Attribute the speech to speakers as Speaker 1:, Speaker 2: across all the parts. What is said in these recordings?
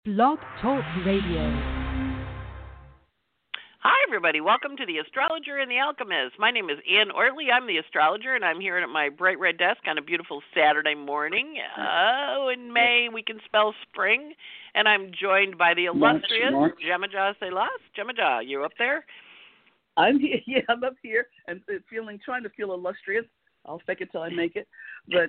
Speaker 1: Blog Talk Radio.
Speaker 2: Hi, everybody. Welcome to The Astrologer and the Alchemist. My name is Ann Ortley. I'm the astrologer, and I'm here at my bright red desk on a beautiful Saturday morning. In May, we can spell spring, and I'm joined by the illustrious Jemaja Selas. Jemaja, you up there?
Speaker 3: I'm here. Yeah, I'm up here and trying to feel illustrious. I'll fake it till I make it. But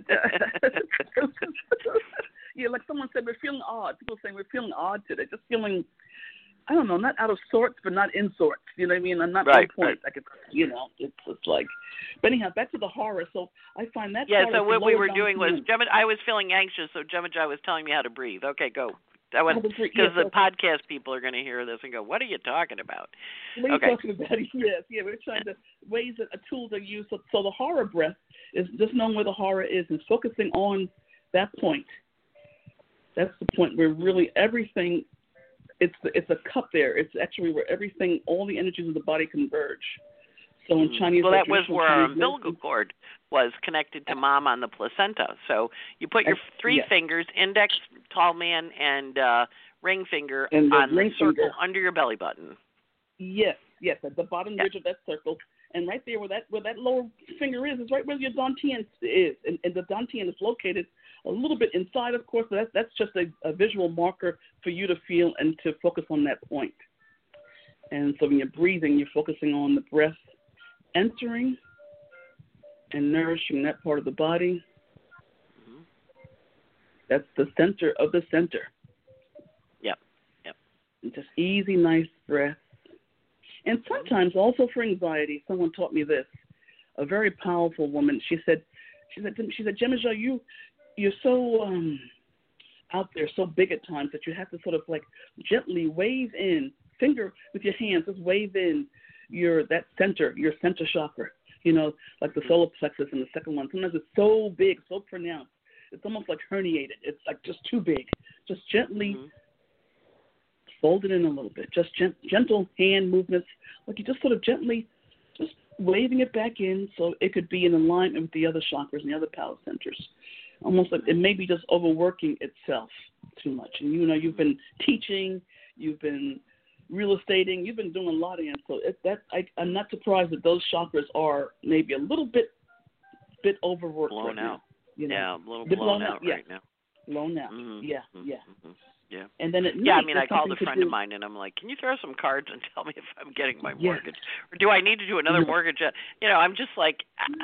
Speaker 3: yeah, like someone said, we're feeling odd. People saying we're feeling odd today. Just feeling, I don't know, not out of sorts, but not in sorts. You know what I mean? I'm not on point.
Speaker 2: Right.
Speaker 3: Like it's just like. But anyhow, back to the horror. So I find that.
Speaker 2: Yeah. So what we were doing was, I was feeling anxious, so Jemaja was telling me how to breathe. Okay, go. Because the podcast people are going to hear this and go, "What are you talking about?"
Speaker 3: What are you talking about? Yes, yeah. We're trying to ways that a tool to use. So the horror breath is just knowing where the horror is and focusing on that point. That's the point where really everything. It's a cup there. It's actually where everything, all the energies of the body converge. So in Chinese,
Speaker 2: that was where our umbilical cord was connected to mom on the placenta. So you put your three fingers, index, tall man, and ring finger on the circle under your belly button.
Speaker 3: Yes, at the bottom ridge of that circle. And right there where that lower finger is right where your dantian is. And the dantian is located a little bit inside, of course, but that's just a visual marker for you to feel and to focus on that point. And so when you're breathing, you're focusing on the breath entering and nourishing that part of the body. Mm-hmm. That's the center of the center.
Speaker 2: Yep.
Speaker 3: And just easy, nice breath. And sometimes also for anxiety, someone taught me this. A very powerful woman. She said, Jemaja, you're so out there, so big at times that you have to sort of like gently wave in, finger with your hands, just wave in your center chakra. You know, like the solar plexus and the second one. Sometimes it's so big, so pronounced. It's almost like herniated. It's like just too big. Just gently fold it in a little bit. Just gentle hand movements. Like you just sort of gently just waving it back in so it could be in alignment with the other chakras and the other power centers. Almost like it may be just overworking itself too much. And, you've been teaching, you've been real estating, you've been doing a lot of it. So I'm not surprised that those chakras are maybe a little bit overworked.
Speaker 2: Blown
Speaker 3: right
Speaker 2: out.
Speaker 3: Now,
Speaker 2: Yeah, a little blown out right now.
Speaker 3: Blown out.
Speaker 2: Mm-hmm.
Speaker 3: Yeah.
Speaker 2: Yeah.
Speaker 3: And then at night,
Speaker 2: I called a friend of mine and I'm like, "Can you throw some cards and tell me if I'm getting my mortgage, or do I need to do another mortgage?" I'm just like,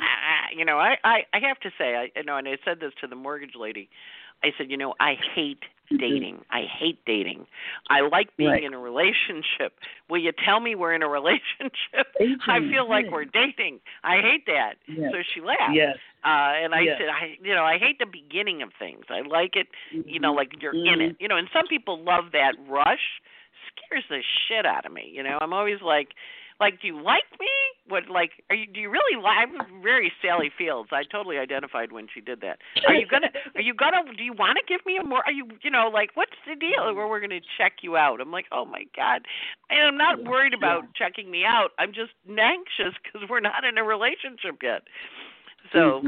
Speaker 2: I have to say, and I said this to the mortgage lady. I said, I hate dating. I hate dating. I like being in a relationship. Will you tell me we're in a relationship? I feel like we're dating. I hate that.
Speaker 3: Yes.
Speaker 2: So she laughed.
Speaker 3: Yes.
Speaker 2: And I said, I hate the beginning of things. I like it, like you're in it. And some people love that rush. Scares the shit out of me. I'm always like, do you like me? Do you really like? I'm very Sally Fields. I totally identified when she did that. Do you want to give me a more, what's the deal where we're going to check you out? I'm like, oh my God. And I'm not worried about checking me out. I'm just anxious because we're not in a relationship yet. So,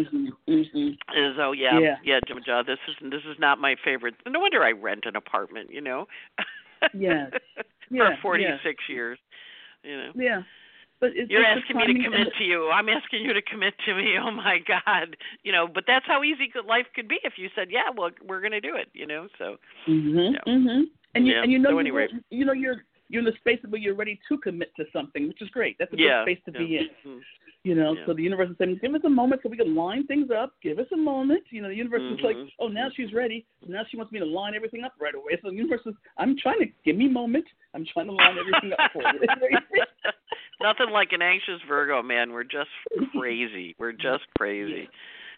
Speaker 2: Jemaja, this is not my favorite. No wonder I rent an apartment,
Speaker 3: Yes.
Speaker 2: For 46 years.
Speaker 3: Yeah. But
Speaker 2: you're asking me to commit to you. I'm asking you to commit to me. Oh my God. But that's how easy life could be if you said, yeah, well, we're going to do it, So.
Speaker 3: And you're in the space where you're ready to commit to something, which is great. That's a good space to be in. So the universe is saying, give us a moment so we can line things up. Give us a moment. The universe is like, oh, now she's ready. Now she wants me to line everything up right away. So the universe is, I'm trying to give me a moment. I'm trying to line everything up for you.
Speaker 2: Nothing like an anxious Virgo, man. We're just crazy. We're just crazy.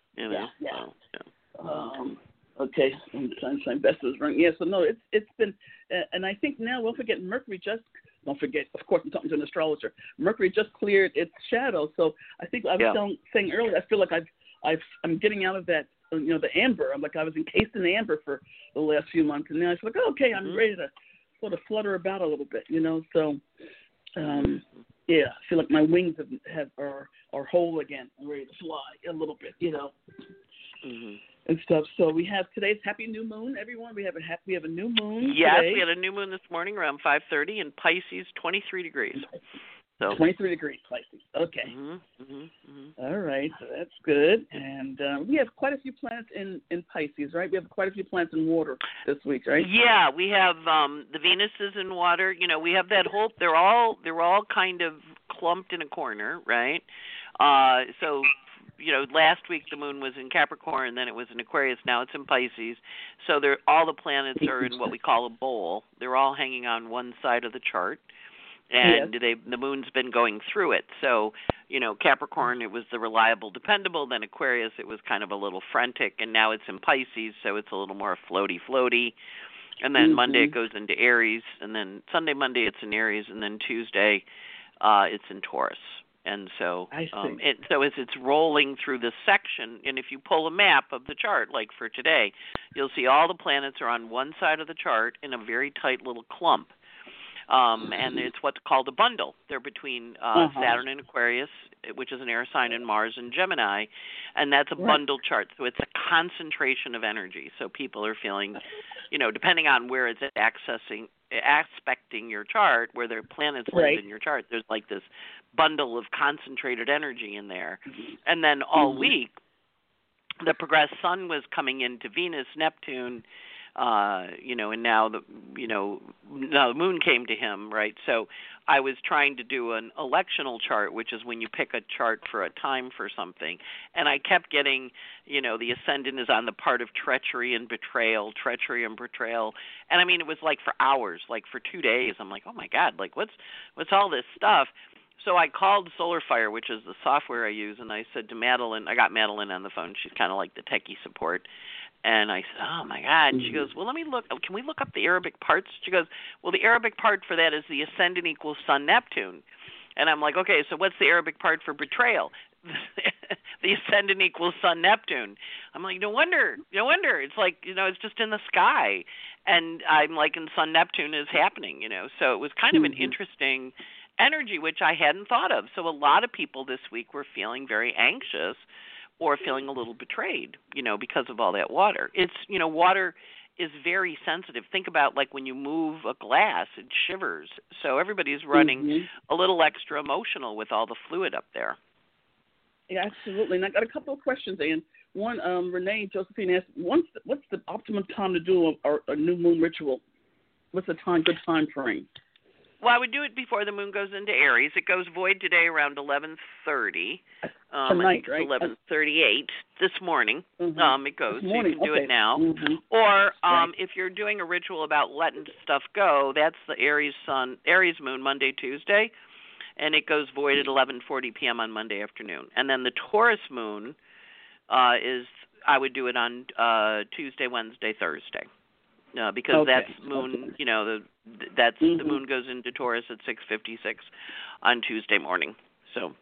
Speaker 3: Okay, I'm trying to find best is wrong. Yeah, so no, it's been, and I think now we'll forget Mercury just. Don't forget, of course, I'm talking to an astrologer. Mercury just cleared its shadow, so I think I was saying earlier. I feel like I'm getting out of that, the amber. I'm like I was encased in amber for the last few months, and now I feel like, okay, I'm ready to sort of flutter about a little bit, So, I feel like my wings are whole again. I'm ready to fly a little bit, and stuff. So we have today's happy new moon, everyone. We have a new moon.
Speaker 2: Yes,
Speaker 3: today.
Speaker 2: we had a new moon this morning around 5:30 in Pisces, 23 degrees. So
Speaker 3: 23 degrees, Pisces. Okay. All right, so that's good. And we have quite a few planets in Pisces, right? We have quite a few planets in water this week, right?
Speaker 2: Yeah, we have the Venus is in water. You know, we have that whole. They're all kind of clumped in a corner, right? So, you know, last week the moon was in Capricorn, then it was in Aquarius. Now it's in Pisces. So all the planets are in what we call a bowl. They're all hanging on one side of the chart. And the moon's been going through it. So, you know, Capricorn, it was the reliable, dependable. Then Aquarius, it was kind of a little frantic. And now it's in Pisces, so it's a little more floaty. And then Monday it goes into Aries. And then Sunday, Monday, it's in Aries. And then Tuesday, it's in Taurus. And so, as it's rolling through this section, and if you pull a map of the chart, like for today, you'll see all the planets are on one side of the chart in a very tight little clump. And it's what's called a bundle. They're between Saturn and Aquarius, which is an air sign, and Mars and Gemini, and that's a bundle chart. So it's a concentration of energy. So people are feeling, you know, depending on where it's aspecting your chart, where their planets live in your chart, there's like this bundle of concentrated energy in there. And then all week, the progressed sun was coming into Venus, Neptune, you know, and now the moon came to him, right? So I was trying to do an electional chart, which is when you pick a chart for a time for something, and I kept getting, you know, the ascendant is on the part of treachery and betrayal, and I mean it was like for hours, like for 2 days. I'm like, oh my God, like what's all this stuff? So I called SolarFire, which is the software I use, and I said to Madeline, I got Madeline on the phone. She's kind of like the techie support. And I said, oh, my God. And she goes, well, let me look. Can we look up the Arabic parts? She goes, well, the Arabic part for that is the ascendant equals Sun Neptune. And I'm like, okay, so what's the Arabic part for betrayal? The ascendant equals Sun Neptune. I'm like, no wonder. It's like, you know, it's just in the sky. And I'm like, and Sun Neptune is happening, you know. So it was kind of an interesting energy, which I hadn't thought of. So a lot of people this week were feeling very anxious or feeling a little betrayed, you know, because of all that water. It's, you know, water is very sensitive. Think about like when you move a glass, it shivers. So everybody's running a little extra emotional with all the fluid up there.
Speaker 3: Yeah, absolutely. And I got a couple of questions, Ann. One, Renee Josephine asked, what's the optimum time to do a new moon ritual? What's the good time frame?
Speaker 2: Well, I would do it before the moon goes into Aries. It goes void today around 11:30.
Speaker 3: Tonight, right?
Speaker 2: 11:38 this morning. It goes. So you can do it now. Or if you're doing a ritual about letting stuff go, that's the Aries moon, Monday, Tuesday, and it goes void at 11:40 p.m. on Monday afternoon. And then the Taurus moon I would do it on Tuesday, Wednesday, Thursday. Because that's moon, you know, the moon goes into Taurus at 6:56 on Tuesday morning. So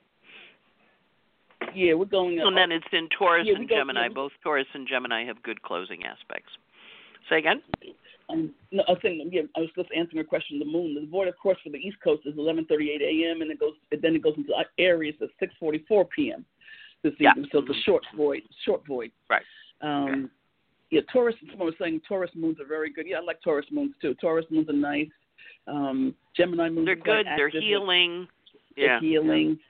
Speaker 3: we're going.
Speaker 2: And then it's in Taurus and Gemini. Both Taurus and Gemini have good closing aspects. Say again.
Speaker 3: No, I was saying, I was just answering a question. The moon, the void, of course, for the East Coast is 11:38 a.m. and it goes into Aries at 6:44 p.m. this evening. So it's a short void. Right. Yeah, Taurus, someone was saying Taurus moons are very good. Yeah, I like Taurus moons too. Taurus moons are nice. Gemini moons
Speaker 2: are good. They're healing.
Speaker 3: They're healing.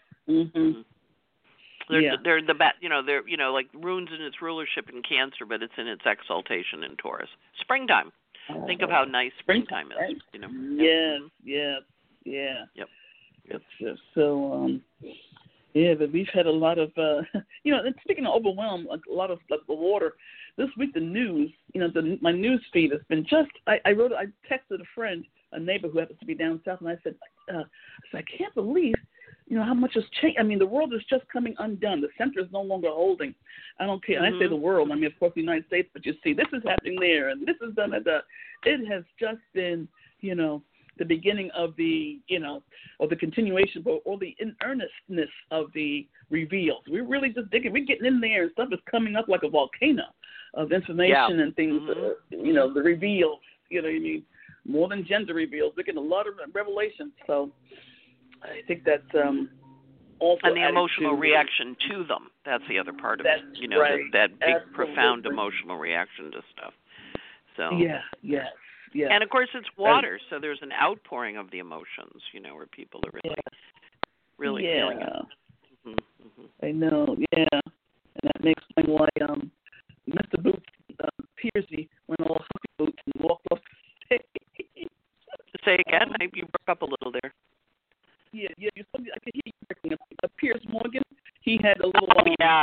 Speaker 2: They're the best. You know, they're like runes in its rulership in Cancer, but it's in its exaltation in Taurus. Springtime. Think of how nice springtime is.
Speaker 3: Right?
Speaker 2: You know.
Speaker 3: Yes.
Speaker 2: Yep.
Speaker 3: So but we've had a lot of, and speaking of overwhelm, like a lot of like the water. This week, the news, my news feed has been I texted a friend, a neighbor who happens to be down south, and I said, I can't believe, how much has changed. I mean, the world is just coming undone. The center is no longer holding. I don't care. And I say the world. I mean, of course, the United States, but you see, this is happening there, and this is done. It has just been, the beginning of the, or the continuation, or the in earnestness of the reveals. We're really just digging. We're getting in there, and stuff is coming up like a volcano of information and things. The reveals. You know what I mean? More than gender reveals. We're getting a lot of revelations. So I think that's also
Speaker 2: and the
Speaker 3: added
Speaker 2: emotional
Speaker 3: to
Speaker 2: reaction to them. That's the other part of
Speaker 3: that's
Speaker 2: it. You know,
Speaker 3: right.
Speaker 2: that big,
Speaker 3: Absolutely.
Speaker 2: profound emotional reaction to stuff. So
Speaker 3: Yeah, yes, yeah.
Speaker 2: And of course, it's water, so there's an outpouring of the emotions. You know, where people are really feeling it. Mm-hmm.
Speaker 3: I know. Yeah, and that may explain why Mr. Boots Piercy went all huffy boots and walked off the stage.
Speaker 2: Say again. You broke up a little there.
Speaker 3: Yeah. I could hear you breaking up. Piers Morgan, he had a little.
Speaker 2: Oh yeah.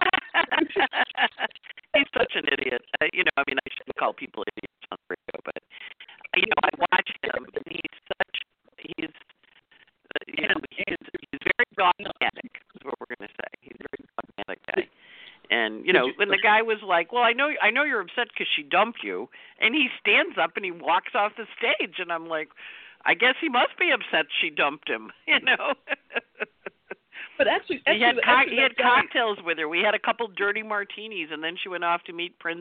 Speaker 2: He's such an idiot. You know, I mean, I shouldn't call people idiots on the radio, but you know, I watched him, and he's very dogmatic. Is what we're going to say. He's a very dogmatic guy. And you know, when the guy was like, "Well, I know you're upset because she dumped you," and he stands up and he walks off the stage, and I'm like, I guess he must be upset she dumped him. You know.
Speaker 3: But actually
Speaker 2: he had cocktails with her. We had a couple dirty martinis, and then she went off to meet Prince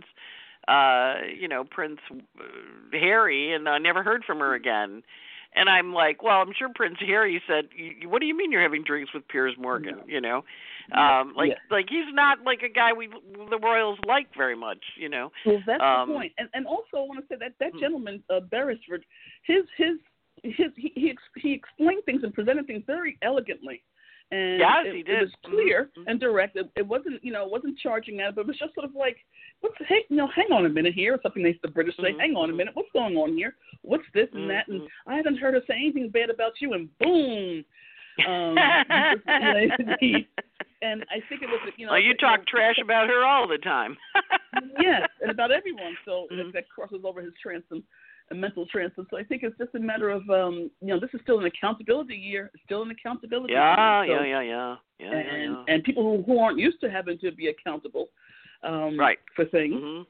Speaker 2: Harry, and I never heard from her again. And I'm like, well, I'm sure Prince Harry said, "What do you mean you're having drinks with Piers Morgan?" You know, like he's not like a guy the Royals like very much. You know.
Speaker 3: Well, that's the point. And also, I want to say that gentleman, Beresford, he explained things and presented things very elegantly. And
Speaker 2: yes, he did.
Speaker 3: It was clear and direct. It wasn't, wasn't charging at it, but it was just sort of like, hang on a minute here, or something the British say, hang on a minute, what's going on here? What's this and that? And I haven't heard her say anything bad about you, and boom. And I think it was,
Speaker 2: Well, you talk trash about her all the time.
Speaker 3: Yes, and about everyone. So that crosses over his mental transit. So I think it's just a matter of, this is still an accountability year. It's still an accountability year.
Speaker 2: Yeah.
Speaker 3: And people who aren't used to having to be accountable for things,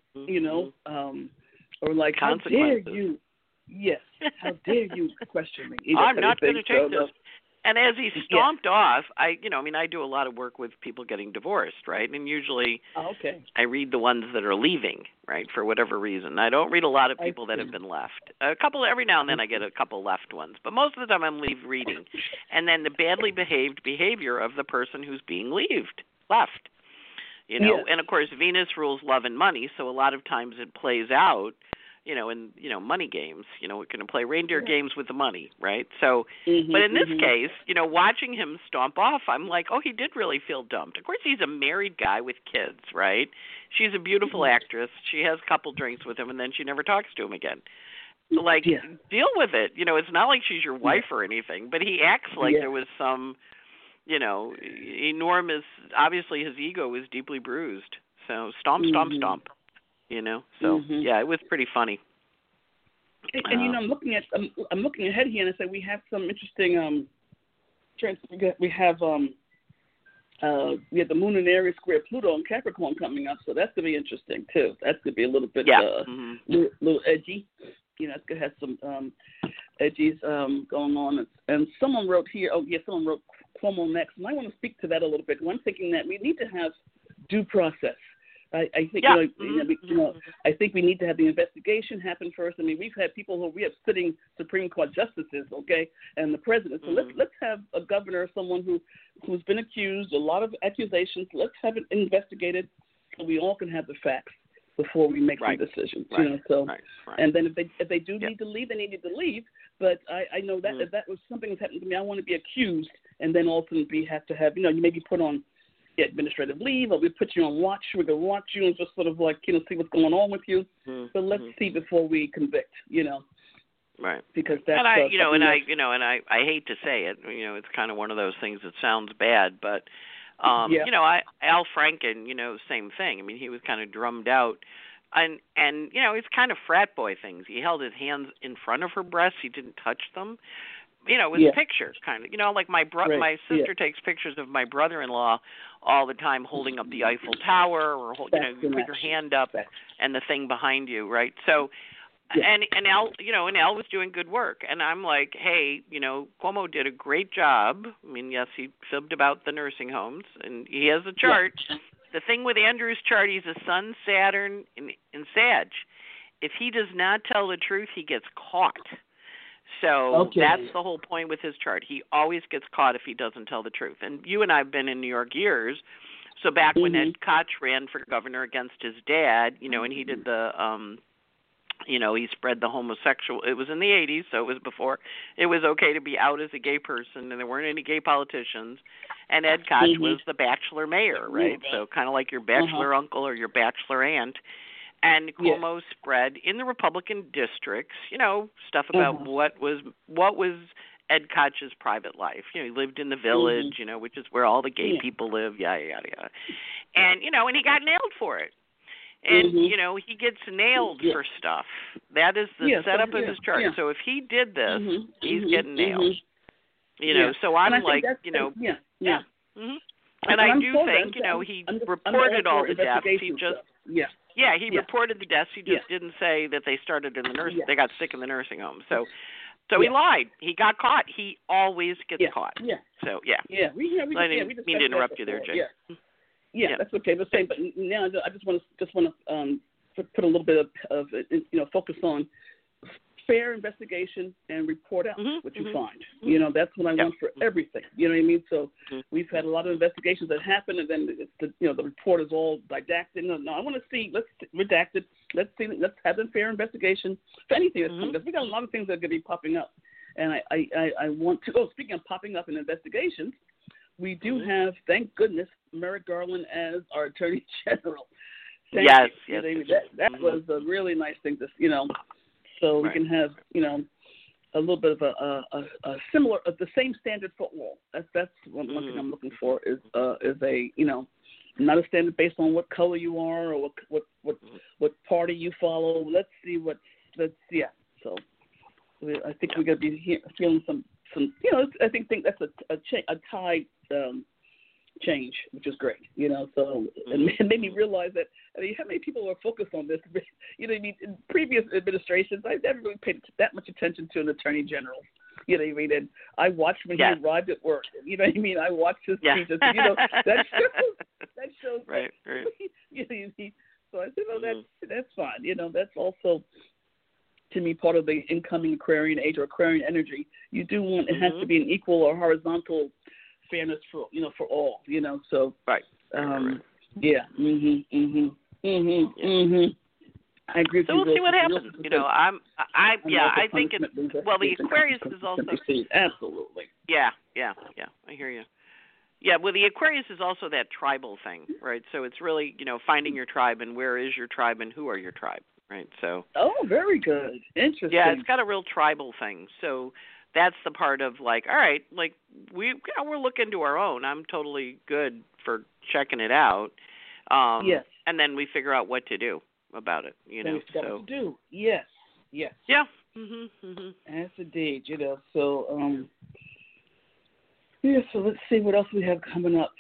Speaker 3: or like, how dare you? Yes, how dare you question me?
Speaker 2: I'm not going to take this. And as he stomped off, I do a lot of work with people getting divorced, right? And usually I read the ones that are leaving, right, for whatever reason. I don't read a lot of people that have been left. A couple, every now and then I get a couple left ones. But most of the time I'm reading. And then the badly behaved behavior of the person who's being left. You know, and of course Venus rules love and money, so a lot of times it plays out in money games. We're going to play reindeer games with the money, right? So, but in this case, watching him stomp off, I'm like, oh, he did really feel dumped. Of course, he's a married guy with kids, right? She's a beautiful actress. She has a couple drinks with him, and then she never talks to him again. Like, deal with it. It's not like she's your wife or anything, but he acts like there was some, enormous. Obviously, his ego was deeply bruised. So stomp. So it was pretty funny.
Speaker 3: And I'm looking ahead here, and I say we have some interesting we have the Moon and Aries square Pluto and Capricorn coming up, so that's gonna be interesting too. That's gonna be a little bit little edgy. It's gonna have some edgies going on. And someone wrote here. Someone wrote Cuomo next, and I want to speak to that a little bit. I'm thinking that we need to have due process. I think I think we need to have the investigation happen first. I mean, we have sitting Supreme Court justices, and the president. So let's have a governor, someone who's been accused, a lot of accusations. Let's have it investigated, so we all can have the facts before we make some decisions. And then if they do need to leave, they need to leave. But I know that if that was something that's happened to me, I want to be accused, and then ultimately have to have you maybe put on administrative leave, or we put you on watch. We're gonna watch you and just sort of see what's going on with you. But let's see before we convict.
Speaker 2: Right.
Speaker 3: Because that's
Speaker 2: and I hate to say it. It's kind of one of those things that sounds bad, but Al Franken, same thing. I mean, he was kind of drummed out. And it's kind of frat boy things. He held his hands in front of her breasts. He didn't touch them. It was pictures, kind of. Like my sister takes pictures of my brother-in-law all the time, holding up the Eiffel Tower, or you put your hand up and the thing behind you, right? So, and Al, and Al was doing good work, and I'm like, hey, Cuomo did a great job. I mean, yes, he fibbed about the nursing homes, and he has a chart. The thing with Andrew's chart, he's a Sun, Saturn, in Sag. If he does not tell the truth, he gets caught. So
Speaker 3: Okay.
Speaker 2: that's the whole point with his chart. He always gets caught if he doesn't tell the truth. And you and I have been in New York years. So back when Ed Koch ran for governor against his dad, and he did the he spread the homosexual. It was in the 80s, so it was before it was okay to be out as a gay person, and there weren't any gay politicians. And Ed Koch was the bachelor mayor, right? So kind of like your bachelor uncle or your bachelor aunt. And Cuomo spread in the Republican districts, stuff about what was Ed Koch's private life. He lived in the village, which is where all the gay people live, yada, yada, yada. And, and he got nailed for it. And, he gets nailed for stuff. That is the setup of his chart. So if he did this, he's getting nailed. So I'm like, And I do think, he reported all the deaths. He just, he reported the deaths. He just didn't say that they started in the nursing. They got sick in the nursing home. So he lied. He got caught. He always gets caught. So I didn't mean to interrupt you there, Jay.
Speaker 3: Yeah, that's okay. But now I just want to put a little bit of focus on fair investigation and report out what you find. That's what I want for everything. You know what I mean? So we've had a lot of investigations that happen, and then the report is all didactic. No, I want to see. Let's redact it. Let's see. Let's have a fair investigation for anything that's coming. Because we got a lot of things that are going to be popping up, and I want to. Oh, speaking of popping up in investigations, we do have, thank goodness, Merrick Garland as our Attorney General.
Speaker 2: Yes.
Speaker 3: That was a really nice thing to So we can have, a little bit of a similar, the same standard for all. That's one thing I'm looking for is a, not a standard based on what color you are or what party you follow. Let's see So I think we're going to be feeling some. I think that's a tide change, which is great. So it made me realize that how many people are focused on this. In previous administrations, I never really paid that much attention to an attorney general. And I watched when he arrived at work. I watched his speeches. That shows.
Speaker 2: Right.
Speaker 3: So I said, that's fine. That's also, to me, part of the incoming Aquarian age or Aquarian energy. You do want it has to be an equal or horizontal fairness for all. So
Speaker 2: right.
Speaker 3: I agree with you.
Speaker 2: So we'll see what happens. I think it's the Aquarius is also
Speaker 3: absolutely.
Speaker 2: Yeah. I hear you. Yeah, well, the Aquarius is also that tribal thing, right? So it's really finding your tribe and where is your tribe and who are your tribe, right? So.
Speaker 3: Oh, very good. Interesting.
Speaker 2: Yeah, it's got a real tribal thing. So that's the part of all right, we're looking to our own. I'm totally good for checking it out.
Speaker 3: Yes.
Speaker 2: And then we figure out what to do about it.
Speaker 3: What to do? Yes. Yeah. As indeed. So so let's see what else we have coming up.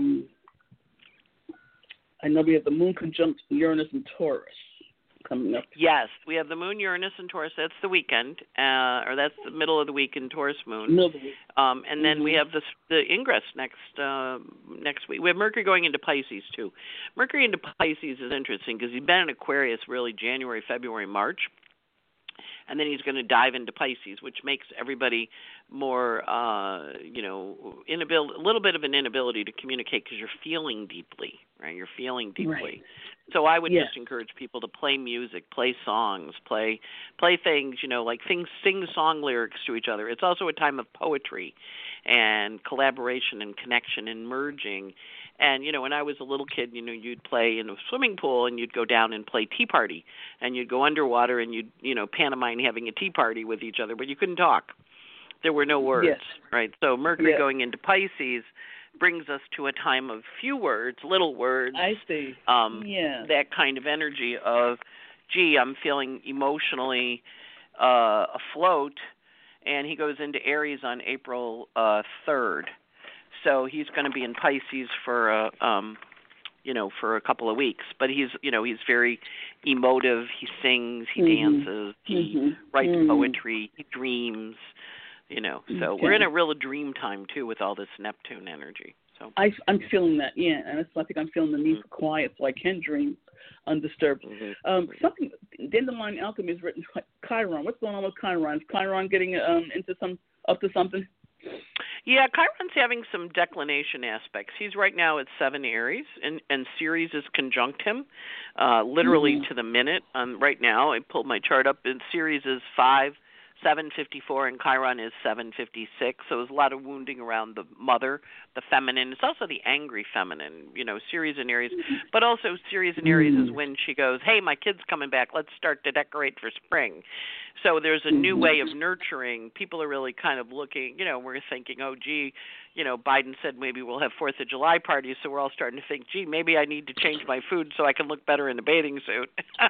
Speaker 3: I know we have the Moon conjunct Uranus and Taurus coming up.
Speaker 2: Yes, we have the Moon, Uranus, and Taurus. That's the weekend, or that's the middle of the week in Taurus Moon.
Speaker 3: Middle of the week.
Speaker 2: And then we have the Ingress next week. We have Mercury going into Pisces too. Mercury into Pisces is interesting because he's been in Aquarius really January, February, March. And then he's going to dive into Pisces, which makes everybody more, a little bit of an inability to communicate because you're feeling deeply, right? You're feeling deeply.
Speaker 3: Right.
Speaker 2: So I would just encourage people to play music, play songs, play things, sing song lyrics to each other. It's also a time of poetry and collaboration and connection and merging. And, when I was a little kid, you'd play in a swimming pool and you'd go down and play tea party. And you'd go underwater and you'd, pantomime having a tea party with each other, but you couldn't talk. There were no words, right? So Mercury going into Pisces brings us to a time of few words, little words.
Speaker 3: I see.
Speaker 2: That kind of energy of, I'm feeling emotionally afloat. And he goes into Aries on April 3rd. So he's going to be in Pisces for a couple of weeks. But he's very emotive. He sings, he dances, he writes poetry, he dreams. So we're in a real dream time too with all this Neptune energy. So
Speaker 3: I'm feeling that, and I think I'm feeling the need for quiet so I can dream. undisturbed.
Speaker 2: Mm-hmm.
Speaker 3: Something Dandelion Alchemy is written Chiron. What's going on with Chiron? Is Chiron getting up to something?
Speaker 2: Yeah, Chiron's having some declination aspects. He's right now at 7 Aries, and Ceres is conjunct him, literally to the minute. Right now, I pulled my chart up, and Ceres is 754, and Chiron is 756. So there's a lot of wounding around the mother, the feminine. It's also the angry feminine, Ceres and Aries. But also Ceres and Aries is when she goes, hey, my kid's coming back. Let's start to decorate for spring. So there's a new way of nurturing. People are really kind of looking, we're thinking, oh, gee, Biden said maybe we'll have 4th of July parties. So we're all starting to think, gee, maybe I need to change my food so I can look better in a bathing suit.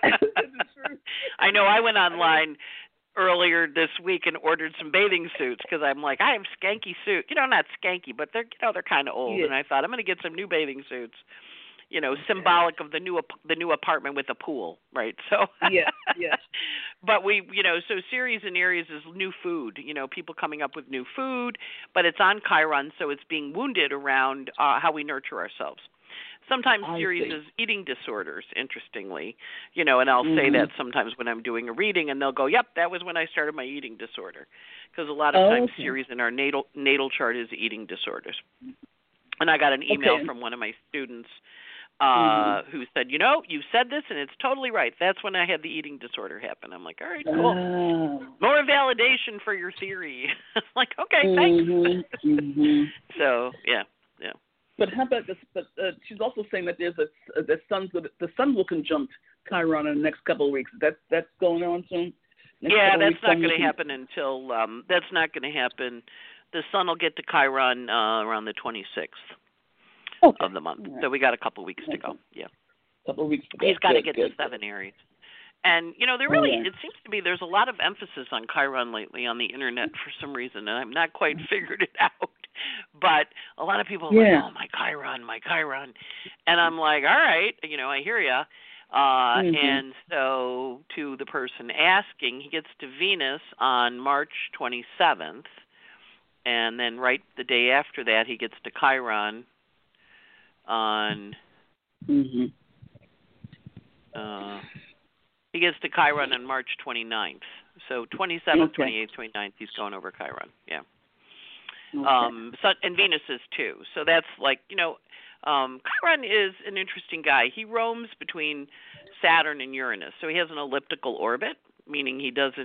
Speaker 2: I know I went online earlier this week and ordered some bathing suits because I'm like, I have skanky suit. Not skanky, but they're kind of old. Yeah. And I thought I'm going to get some new bathing suits. Symbolic of the new apartment with a pool, right? So
Speaker 3: yeah.
Speaker 2: But so Ceres and Aries is new food. People coming up with new food, but it's on Chiron, so it's being wounded around how we nurture ourselves. Sometimes Ceres is eating disorders, interestingly, and I'll say that sometimes when I'm doing a reading, and they'll go, yep, that was when I started my eating disorder, because a lot of times Ceres in our natal chart is eating disorders. And I got an email from one of my students who said, you said this, and it's totally right. That's when I had the eating disorder happen. I'm like, all right, cool. More validation for your theory. I'm like, okay, thanks. So, yeah.
Speaker 3: But how about this? But she's also saying that there's the sun will conjunct Chiron in the next couple of weeks. That's going on soon.
Speaker 2: Yeah, that's not going to happen until that's not going to happen. The sun will get to Chiron around the 26th of the month. Right. So we got a couple of weeks to go. Yeah,
Speaker 3: couple of weeks.
Speaker 2: He's got to get to 7 Aries. And, there really, it seems to be there's a lot of emphasis on Chiron lately on the internet for some reason, and I've not quite figured it out. But a lot of people are like, oh, my Chiron. And I'm like, all right, I hear ya. And so to the person asking, he gets to Venus on March 27th, and then right the day after that, he gets to Chiron on... He gets to Chiron on March 29th. So 27th, 28th, 29th, he's going over Chiron. Yeah. And Venus is too. So that's like, Chiron is an interesting guy. He roams between Saturn and Uranus. So he has an elliptical orbit, meaning he doesn't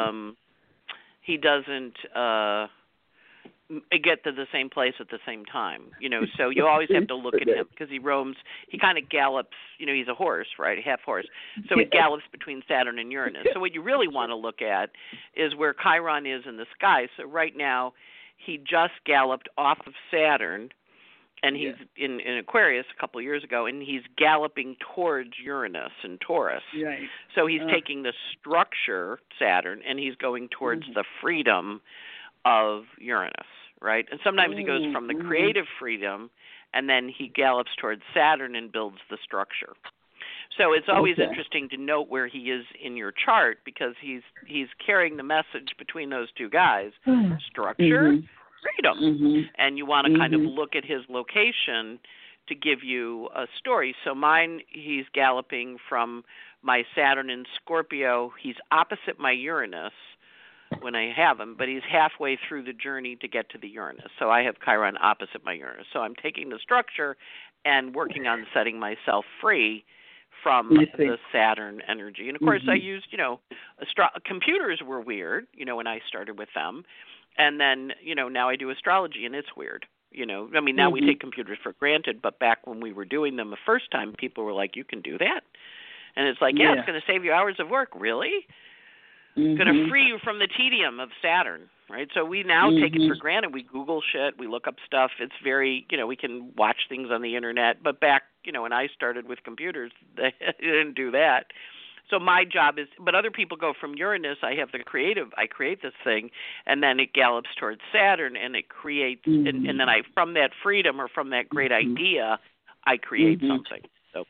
Speaker 2: get to the same place at the same time, so you always have to look at him because he roams, he kind of gallops, he's a horse, right, a half horse, so he gallops between Saturn and Uranus. So what you really want to look at is where Chiron is in the sky. So right now he just galloped off of Saturn, and he's in Aquarius a couple of years ago, and he's galloping towards Uranus and Taurus.
Speaker 3: Right.
Speaker 2: So he's taking the structure, Saturn, and he's going towards the freedom of Uranus, right? And sometimes he goes from the creative freedom, and then he gallops towards Saturn and builds the structure. So it's always interesting to note where he is in your chart, because he's carrying the message between those two guys, structure, freedom. And you want to kind of look at his location to give you a story. So mine, he's galloping from my Saturn in Scorpio. He's opposite my Uranus when I have him, but he's halfway through the journey to get to the Uranus. So I have Chiron opposite my Uranus. So I'm taking the structure and working on setting myself free from the Saturn energy. And of course I used, computers were weird, when I started with them. And then, now I do astrology, and it's weird. Now we take computers for granted, but back when we were doing them the first time, people were like, you can do that? And it's like, it's going to save you hours of work. Really? Going to free you from the tedium of Saturn, right? So we now take it for granted. We Google shit. We look up stuff. It's very, we can watch things on the internet. But back, when I started with computers, they didn't do that. So my job is, but other people go from Uranus. I have the creative. I create this thing, and then it gallops towards Saturn, and it creates, and then I, from that freedom or from that great idea, I create something. So,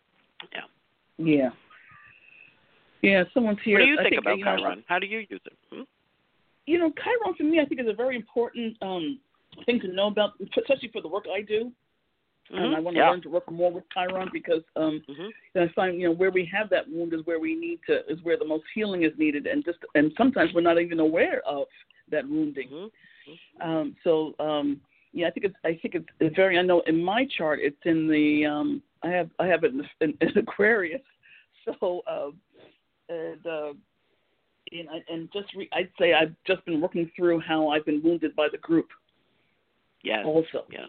Speaker 3: Yeah, someone's here.
Speaker 2: What do you think about Chiron? How do you use it?
Speaker 3: Chiron for me, I think, is a very important thing to know about, especially for the work I do. And I want to learn to work more with Chiron because I find where we have that wound is where is where the most healing is needed, and sometimes we're not even aware of that wounding. I think it's very. I know in my chart it's in the I have it in Aquarius, so I'd say I've just been working through how I've been wounded by the group.
Speaker 2: Yes.
Speaker 3: Also.
Speaker 2: Yeah.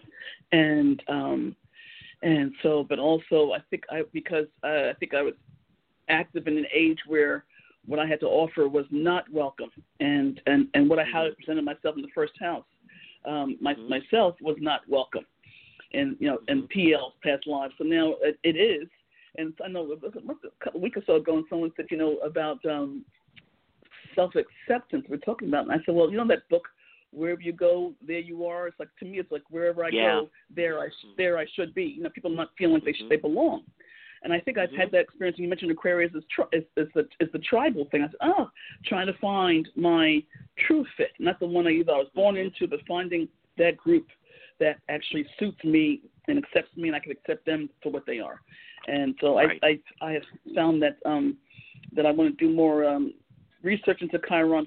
Speaker 3: But also I think I was active in an age where what I had to offer was not welcome, and what how I presented myself in the first house, myself was not welcome, and and PL's past lives. So now it is, and I know a couple weeks or so ago, and someone said about self-acceptance we're talking about, and I said, well, that book, Wherever You Go, There You Are. It's like, to me, it's like wherever I go, there I should be. People not feeling like they belong. And I think I've had that experience. You mentioned Aquarius is the tribal thing. I said, trying to find my true fit, not the one I was born into, but finding that group that actually suits me and accepts me, and I can accept them for what they are. And so I have found that that I want to do more research into Chiron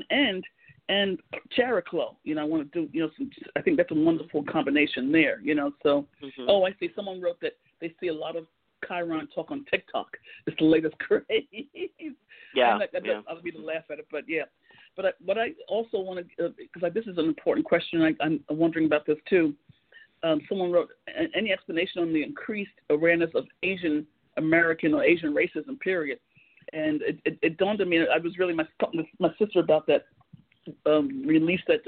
Speaker 3: and Chariklo. I want to do I think that's a wonderful combination there. So I see someone wrote that they see a lot of Chiron talk on TikTok. It's the latest craze.
Speaker 2: Yeah.
Speaker 3: I'll be to laugh at it, but yeah. But what I also want to, because this is an important question, I'm wondering about this too. Someone wrote, any explanation on the increased awareness of Asian American or Asian racism, period? And it dawned on me, I was really my sister about that release that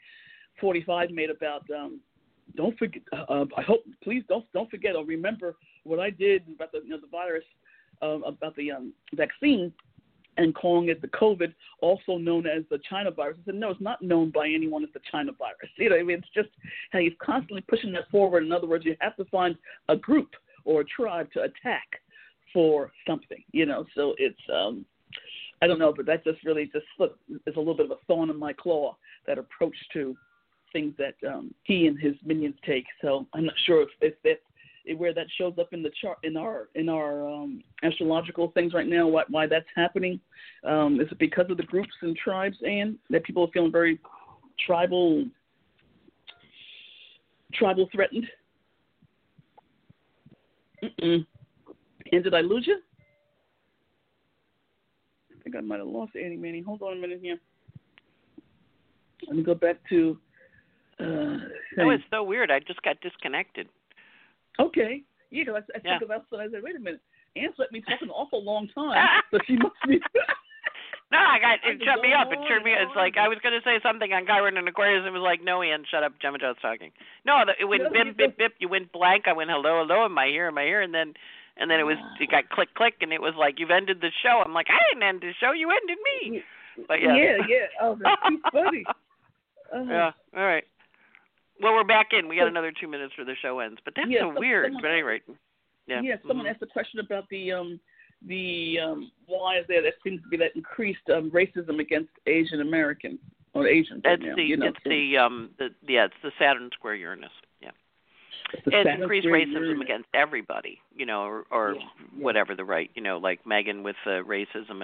Speaker 3: 45 made about don't forget. I hope, please don't forget or remember what I did about the virus, about the vaccine, and calling it the COVID, also known as the China virus. I said, no, it's not known by anyone as the China virus. It's just how he's constantly pushing that forward. In other words, you have to find a group or a tribe to attack for something. So it's I don't know, but that just really is a little bit of a thorn in my claw, that approach to things that he and his minions take. So I'm not sure if that's where that shows up in the chart, in our astrological things right now. Why that's happening? Is it because of the groups and tribes, and that people are feeling very tribal threatened? And did I lose you? I think I might have lost Annie Manning. Hold on a minute here. Let me go back to.
Speaker 2: It's so weird. I just got disconnected.
Speaker 3: Okay. Yeah, because I said, wait a minute. Anne's let me talk an awful long time, so she must be.
Speaker 2: No, it shut me up. It turned me. It's like I was going to say something on Chiron and Aquarius, and it was like, no, Anne, shut up. Gemma Jo's talking. No, it went bip, bip. You went blank. I went hello, hello. Am I here? And then it got click, click, and it was like, you've ended the show. I'm like, I didn't end the show. You ended me. But yeah.
Speaker 3: Oh, that's too funny.
Speaker 2: Yeah. All right. Well, we're back in. We got another 2 minutes for the show ends. But that's so weird. But anyway. Yeah.
Speaker 3: Yeah. Someone asked a question about the why is there seems to be that increased racism against Asian Americans or Asians.
Speaker 2: It's it's the Saturn square Uranus. Yeah. It's increased racism against everybody, or whatever the right, like Meghan with the racism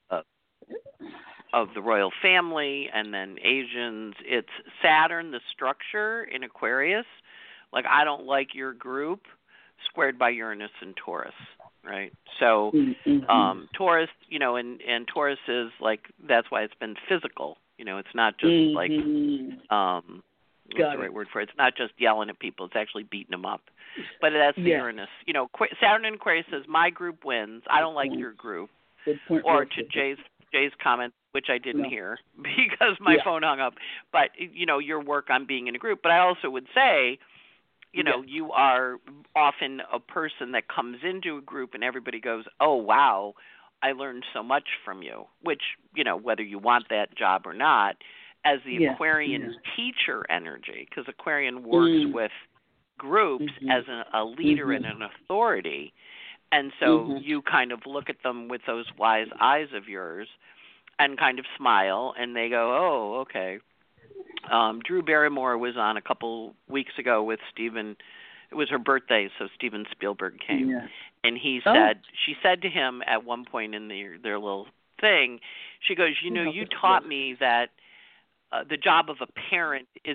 Speaker 2: of the royal family, and then Asians. It's Saturn, the structure in Aquarius. Like, I don't like your group, squared by Uranus and Taurus, right? So Taurus, and Taurus is like, that's why it's been physical. It's not just like what's the right word for it? It's not just yelling at people. It's actually beating them up. But that's the Uranus. Saturn and Aquarius says, my group wins. I don't like your group.
Speaker 3: Good point.
Speaker 2: Or to Jay's comment, which I didn't hear because my phone hung up. But, your work on being in a group. But I also would say, you are often a person that comes into a group and everybody goes, oh, wow, I learned so much from you, which, whether you want that job or not, as the Aquarian teacher energy, because Aquarian works with groups as a leader and an authority. And so you kind of look at them with those wise eyes of yours and kind of smile, and they go, oh, okay. Drew Barrymore was on a couple weeks ago with Stephen It was her birthday, so Steven Spielberg came.
Speaker 3: Yeah.
Speaker 2: And she said to him at one point in their little thing, she goes, you know, you taught me that the job of a parent is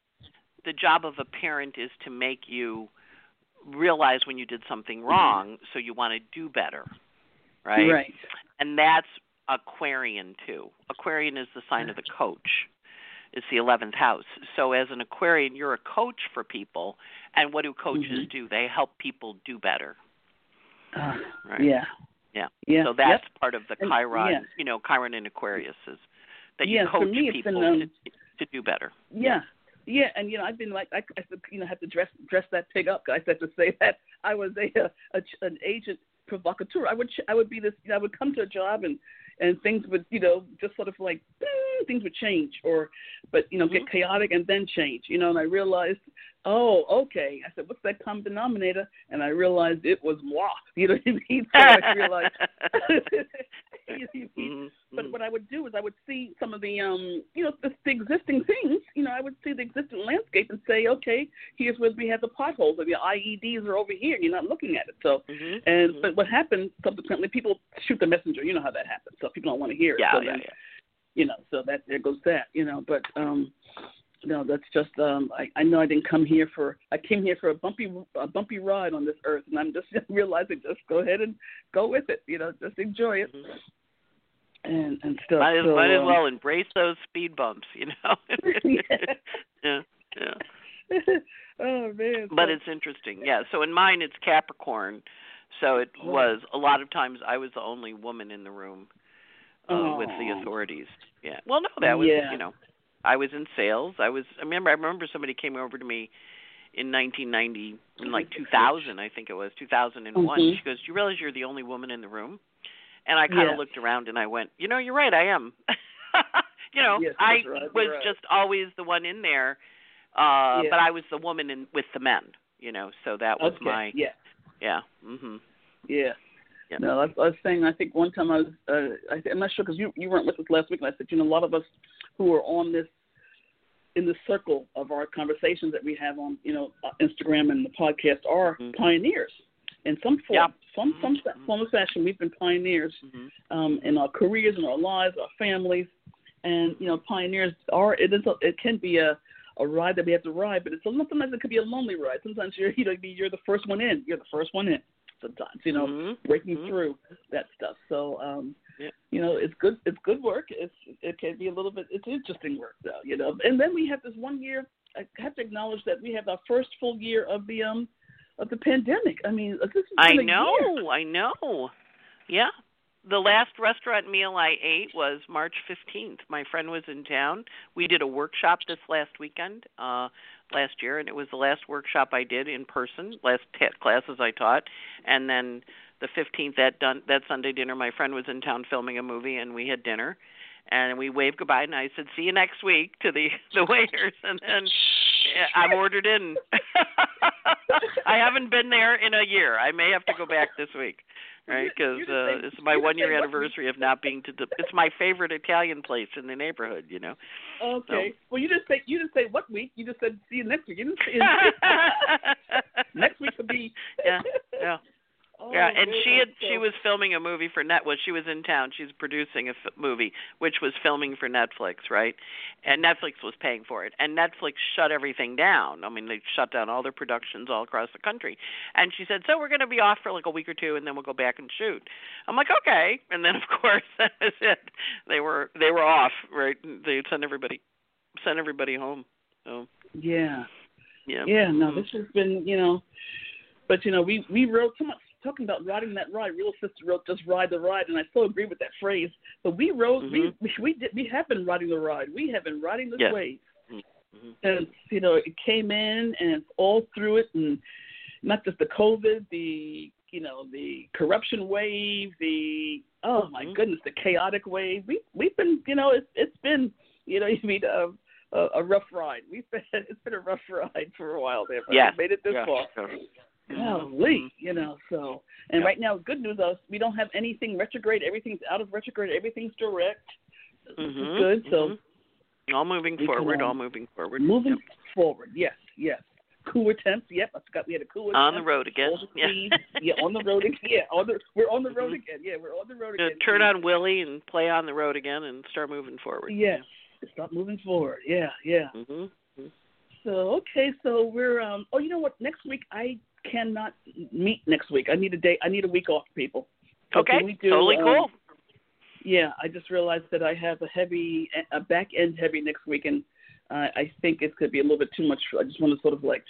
Speaker 2: to make you realize when you did something wrong, so you want to do better, right?
Speaker 3: Right.
Speaker 2: And that's Aquarian too. Aquarian is the sign of the coach. It's the 11th house. So as an Aquarian, you're a coach for people, and what do coaches do? They help people do better. Right?
Speaker 3: Yeah.
Speaker 2: Yeah. So that's part of the Chiron, you know, Chiron in Aquarius is that you coach people to do better.
Speaker 3: Yeah. Yeah, and you know, I've been like, I have to dress that pig up. I have to say that I was an agent provocateur. I would be this. I would come to a job and things would, you know, just sort of like things would change, but get chaotic and then change. You know, and I realized, oh, okay. I said, what's that common denominator? And I realized it was moi. You know what I mean? So I realized. But what I would do is I would see some of the, the existing things. You know, I would see the existing landscape and say, okay, here's where we have the potholes, or the IEDs are over here, and you're not looking at it. So, but what happened subsequently, people shoot the messenger. You know how that happens. So people don't want to hear it. You know, so that there goes that. You know, but no, that's just I know I didn't come here I came here for a bumpy ride on this earth, and I'm just realizing just go ahead and go with it. You know, just enjoy it. And stuff.
Speaker 2: Might as well embrace those speed bumps, you know. Yeah.
Speaker 3: Oh man.
Speaker 2: But it's interesting, yeah. So in mine, it's Capricorn. So it was a lot of times I was the only woman in the room with the authorities. Yeah. Well, no, that was you know, I was in sales. I remember somebody came over to me in 1990, in like 2000, I think it was 2001. She goes, "Do you realize you're the only woman in the room?" And I kind of looked around and I went, you know, you're right, I am. You know, I was just always the one in there, but I was the woman with the men, you know, so that was my, Yeah. No,
Speaker 3: I was saying, I think one time I'm not sure because you weren't with us last week, and I said, you know, a lot of us who are on this, in the circle of our conversations that we have on, you know, Instagram and the podcast are pioneers. In some form, some form of fashion, we've been pioneers in our careers, in our lives, our families, and you know, pioneers are. It can be a ride that we have to ride, but sometimes it could be a lonely ride. Sometimes you're the first one in. You're the first one in. Sometimes, you know, breaking through that stuff. So, you know, it's good. It's good work. It can be a little bit. It's interesting work, though. You know, and then we have this 1 year. I have to acknowledge that we have our first full year of the pandemic. I mean, this is
Speaker 2: I know. Yeah. The last restaurant meal I ate was March 15th. My friend was in town. We did a workshop this last weekend, last year, and it was the last workshop I did in person, last classes I taught. And then the 15th, that Sunday dinner, my friend was in town filming a movie, and we had dinner. And we waved goodbye, and I said, see you next week to the waiters. And then I'm ordered in. I haven't been there in a year. I may have to go back this week, right? Because it's my 1 year anniversary of not being it's my favorite Italian place in the neighborhood, you know.
Speaker 3: Okay. So. Well, you didn't say what week. You just said see you next week. You didn't say next week could be.
Speaker 2: Yeah. And she was filming a movie for Netflix. She was in town. She's producing a movie, which was filming for Netflix, right? And Netflix was paying for it. And Netflix shut everything down. I mean, they shut down all their productions all across the country. And she said, so we're going to be off for like a week or two, and then we'll go back and shoot. I'm like, okay. And then, of course, that was it. They were off, right? They sent everybody home. So.
Speaker 3: Yeah. No, this has been, you know, but, you know, we wrote so much. Talking about riding that ride, Real Sister wrote just ride the ride, and I so agree with that phrase. But we rode, we have been riding the ride. We have been riding this wave, and you know, it came in and it's all through it, and not just the COVID, the corruption wave, oh my goodness, the chaotic wave. We've been, you know, it's been, you know, a rough ride. It's been a rough ride for a while there, but we made it this far. Golly, you know, so, and right now, good news is we don't have anything retrograde. Everything's out of retrograde. Everything's direct. This is good, so.
Speaker 2: All moving forward,
Speaker 3: Moving forward, yes. cooler temps. Yep, I forgot we had a cooler
Speaker 2: on
Speaker 3: temps.
Speaker 2: the road again.
Speaker 3: Yeah, on the road again. Yeah, we're on the road again. Yeah, we're on the road again.
Speaker 2: Turn on Willie and play on the road again and start moving forward.
Speaker 3: Yes, start moving forward. Yeah.
Speaker 2: Mm-hmm.
Speaker 3: So okay, so we're oh, you know what? Next week I cannot meet. Next week I need a day. I need a week off, people. So
Speaker 2: okay, totally cool.
Speaker 3: Yeah, I just realized that I have a back end heavy next week, and I think it could be a little bit too much. I just want to sort of like,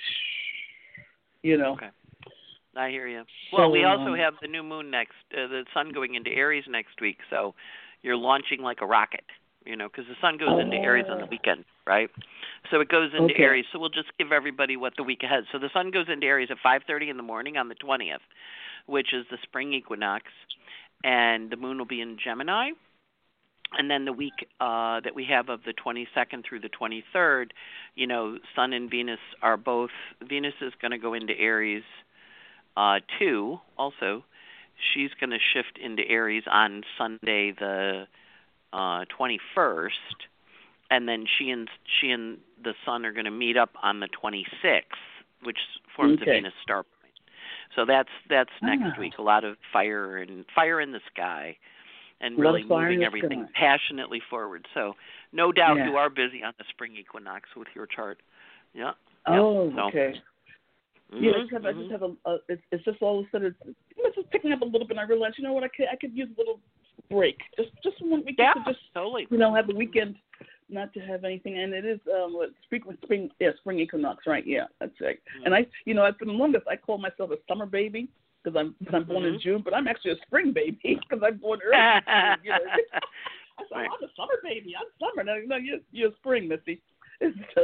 Speaker 2: Okay. I hear you. Well, we also have the new moon the sun going into Aries next week, so you're launching like a rocket, because the sun goes into Aries on the weekend, right? So it goes into Aries. So we'll just give everybody what the week ahead. So the sun goes into Aries at 5:30 in the morning on the 20th, which is the spring equinox, and the moon will be in Gemini. And then the week that we have of the 22nd through the 23rd, Sun and Venus are both. Venus is going to go into Aries too. Also, she's going to shift into Aries on Sunday the 21st, and then she and the Sun are going to meet up on the 26th, which forms the Venus star point. So that's next week. A lot of fire in the sky, and really moving everything passionately forward. So no doubt you are busy on the spring equinox with your chart. Yeah.
Speaker 3: Oh,
Speaker 2: so.
Speaker 3: Okay.
Speaker 2: Mm-hmm,
Speaker 3: I just have it's just all of a sudden it's just picking up a little bit, and I realized, what, I could use a little break, just 1 week, to just
Speaker 2: totally,
Speaker 3: have the weekend, not to have anything, and it is spring equinox, right? Yeah, that's right. Mm-hmm. And for the longest I called myself a summer baby because I'm born in June, but I'm actually a spring baby because I'm born early. I said, I'm a summer baby. I'm summer. No, you're spring, Missy. So,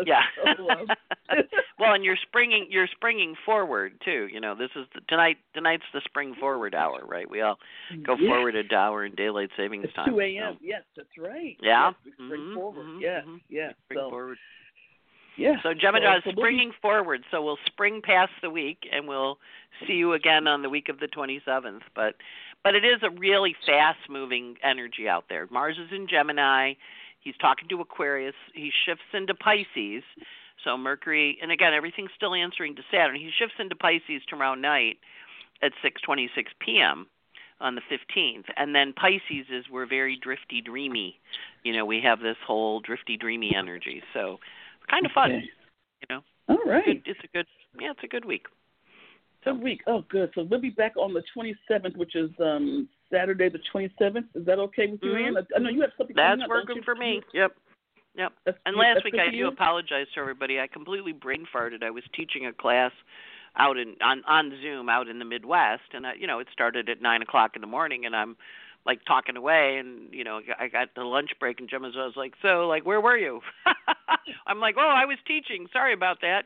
Speaker 2: well, and you're springing forward too. This is tonight's the spring forward hour, right? We all go forward an hour in daylight savings time.
Speaker 3: 2 a.m. So. Yes, that's right.
Speaker 2: Yeah.
Speaker 3: Yes, spring forward.
Speaker 2: Spring forward.
Speaker 3: Yeah.
Speaker 2: So Gemini is springing forward. So we'll spring past the week, and we'll see you again on the week of the 27th. But it is a really fast-moving energy out there. Mars is in Gemini. He's talking to Aquarius. He shifts into Pisces. So Mercury, and again, everything's still answering to Saturn. He shifts into Pisces tomorrow night at 6:26 p.m. on the 15th. And then Pisces we're very drifty, dreamy. We have this whole drifty, dreamy energy. So it's kind of fun.
Speaker 3: All right.
Speaker 2: It's a good week.
Speaker 3: Good week. Oh, good. So we'll be back on the 27th, which is Saturday the 27th. Is that okay with you, Ann? I know you have something.
Speaker 2: That's working for me. Yep. And last week I do apologize to everybody. I completely brain farted. I was teaching a class out on Zoom out in the Midwest, and it started at 9:00 in the morning, and I'm like talking away, and I got the lunch break, and Jim was like, so like, where were you? I'm like, I was teaching. Sorry about that.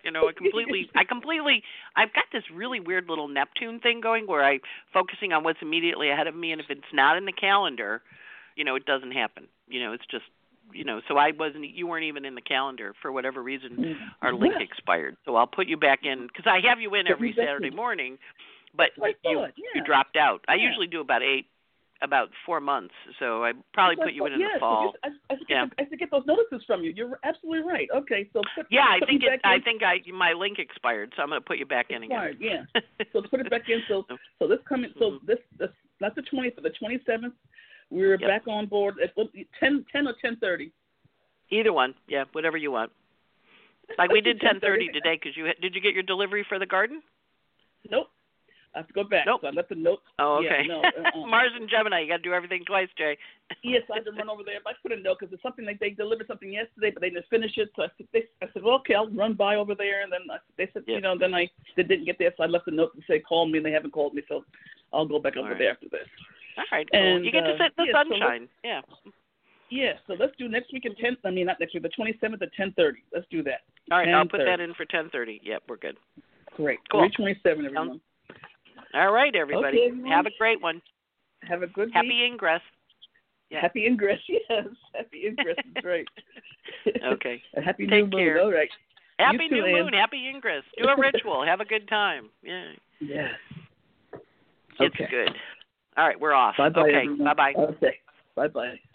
Speaker 2: I've got this really weird little Neptune thing going where I'm focusing on what's immediately ahead of me, and if it's not in the calendar, it doesn't happen. It's just, so you weren't even in the calendar for whatever reason. Our link expired, so I'll put you back in because I have you in every Saturday morning, but you dropped out. I usually do about 4 months, so I probably put you in the fall.
Speaker 3: I should get those notices from you. You're absolutely right. Okay, so
Speaker 2: I think my link expired, so I'm going to put you back in again.
Speaker 3: Yeah. So put it back in. So this coming. So this not the 20th, but the 27th. We're back on board at 10 or 10:30.
Speaker 2: Either one. Yeah, whatever you want. Like we did 10:30 today because did you get your delivery for the garden?
Speaker 3: Nope. I have to go back.
Speaker 2: Nope.
Speaker 3: So I left the note.
Speaker 2: Oh, okay. Yeah, no, Mars and Gemini, you got to do everything twice, Jay.
Speaker 3: Yes, I had to run over there. I put a note because it's something like they delivered something yesterday, but they didn't finish it. So I said, well, okay, I'll run by over there. And then they said, then they didn't get there, so I left a note to say, call me, and they haven't called me. So I'll go back over there after this.
Speaker 2: All right, cool. And you get to sit in the sunshine.
Speaker 3: Yeah, so let's do next week at 10. I mean, not next week, the 27th at 10:30. Let's do that.
Speaker 2: All right, I'll put that in for 10:30. Yep, we're good.
Speaker 3: Great.
Speaker 2: Cool.
Speaker 3: 3:27, everyone.
Speaker 2: All right, everybody.
Speaker 3: Okay, everyone.
Speaker 2: Have a great one.
Speaker 3: Have a good week.
Speaker 2: Happy Ingress. Yeah.
Speaker 3: Happy Ingress, yes. Happy Ingress is great.
Speaker 2: Okay.
Speaker 3: A happy new moon.
Speaker 2: Care.
Speaker 3: All right.
Speaker 2: Happy new moon. Happy Ingress. Do a ritual. Have a good time. Yeah.
Speaker 3: Yes.
Speaker 2: It's good. All right, we're off.
Speaker 3: Bye-bye,
Speaker 2: okay,
Speaker 3: everyone.
Speaker 2: bye-bye.
Speaker 3: Okay, bye-bye.